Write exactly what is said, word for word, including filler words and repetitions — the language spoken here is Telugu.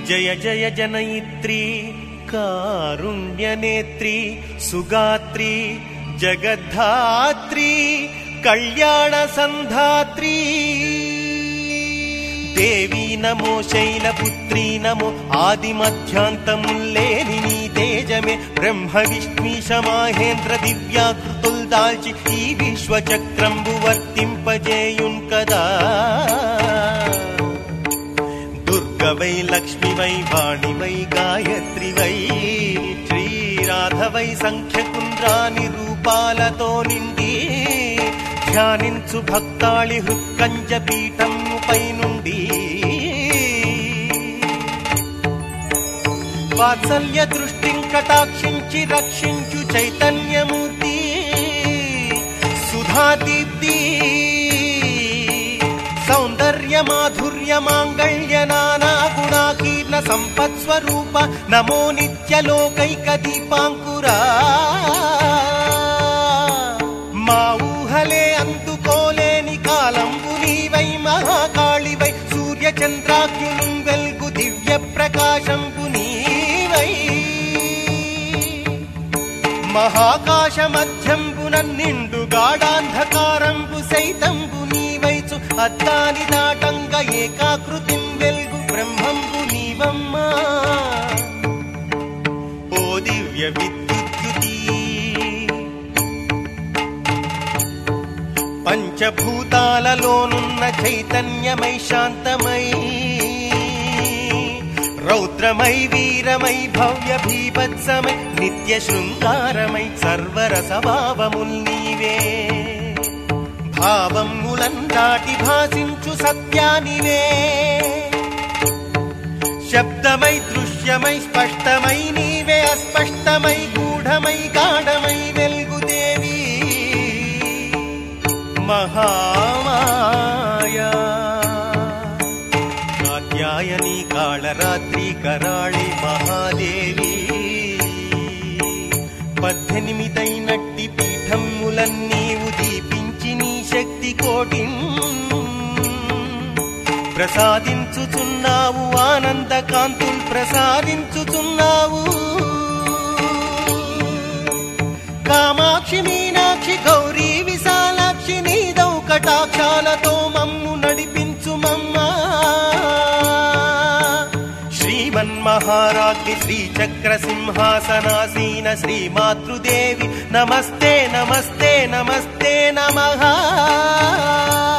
జయ జయ జనయిత్రీ కారుణ్యనేత్రీ సుగాత్రీ జగద్ధాత్రీ కళ్యాణ సంధాత్రీ దేవీ నమో శైలపుత్రీ నమో ఆది మధ్యాంతముల్లేని నీ తేజమే బ్రహ్మ విష్ణీశ మాహేంద్ర దివ్యాకృతుల్ దాల్చి ఈ విశ్వచక్రంబు వర్తింపజేయున్ కదా దుర్గవై లక్ష్మివై వాణివై గాయత్రివై శ్రీరాధవై సంఖ్యకుంద్రాని రూపాలతో నిండి ధ్యానించు భక్తాళి హృత్కంజ పీఠముపై నుండి వాత్సల్య దృష్టిం కటాక్షించి రక్షించు చైతన్యమూర్తి సుధాదీప్తి సౌందర్య మాధుర్య మాంగళ్య నానా గుణాకీర్ణ సంపత్స్వరూప నమో నిత్యలోకైక దీపాంకురా మా ఊహలే అందుకోలేని కాలంబు నీవై మహాకాళివై సూర్య చంద్రాగ్నులు వెల్గు దివ్య ప్రకాశంబు నీవై మహాకాశ మధ్యంబున నిండు గాఢాంధకారంబు సైతంబు నీవైచు అద్దాని దాటంగ ఏకాకృతిం వెల్గు బ్రహ్మంబు నీవమ్మా ఓ దివ్య విద్యుద్యుతి పంచభూతాలలోనున్న చైతన్యమై శాంతమై రౌద్రమై వీరమై భవ్య భీభత్సమై నిత్య శృంగారమై సర్వరసభావముల్ నీవే భావములన్ దాటి భాసించు సత్యానివే శబ్దమై దృశ్యమై స్పష్టమై నీవే అస్పష్టమై గూఢమై గాఢమై వెల్గు దేవి మహామాయా కాత్యాయని కాళరాత్రి కరాళి మహాదేవి పద్దెనిమిదైనట్టి పీఠములన్నీవు దీపించి నీ శక్తి కోటి ప్రసాదించుచున్నావు ఆనంద కాంతుల్ ప్రసాదించుచున్నావు కామాక్షి మీనాక్షి గౌరీ విశాలాక్షి నీదౌ కటాక్షాలతో మమ్ము నడిపించు మమ్మా శ్రీమన్మహారాజ్ఞి శ్రీచక్ర సింహాసనాసీన శ్రీమాతృదేవి నమస్తే నమస్తే నమస్తే నమః.